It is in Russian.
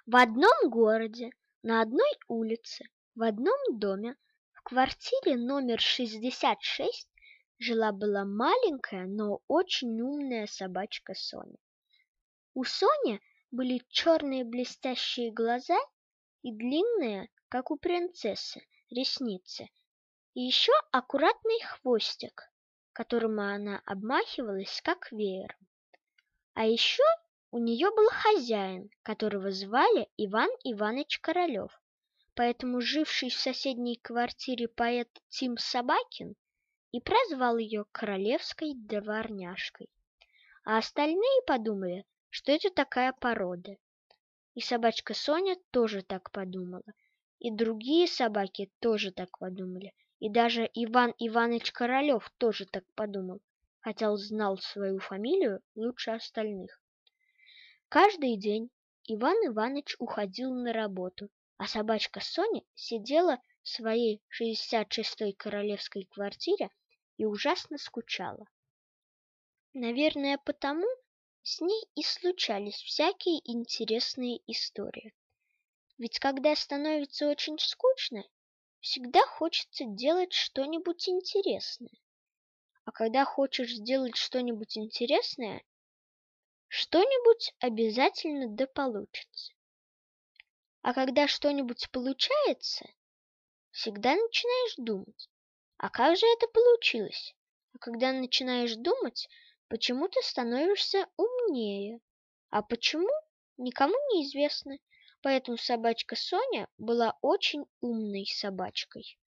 В одном городе, на одной улице, в одном доме, в квартире номер 66 жила-была маленькая, но очень умная собачка Соня. У Сони были черные блестящие глаза и длинные, как у принцессы, ресницы, и еще аккуратный хвостик, которым она обмахивалась, как веером. А еще у нее был хозяин, которого звали Иван Иваныч Королев, поэтому живший в соседней квартире поэт Тим Собакин и прозвал ее королевской дворняжкой. А остальные подумали, что это такая порода. И собачка Соня тоже так подумала, и другие собаки тоже так подумали, и даже Иван Иваныч Королев тоже так подумал, хотя он знал свою фамилию лучше остальных. Каждый день Иван Иваныч уходил на работу, а собачка Соня сидела в своей 66-й королевской квартире и ужасно скучала. Наверное, потому с ней и случались всякие интересные истории. Ведь когда становится очень скучно, всегда хочется делать что-нибудь интересное. А когда хочешь сделать что-нибудь интересное, что-нибудь обязательно да получится. А когда что-нибудь получается, всегда начинаешь думать, а как же это получилось? А когда начинаешь думать, почему ты становишься умнее. А почему, никому не известно. Поэтому собачка Соня была очень умной собачкой.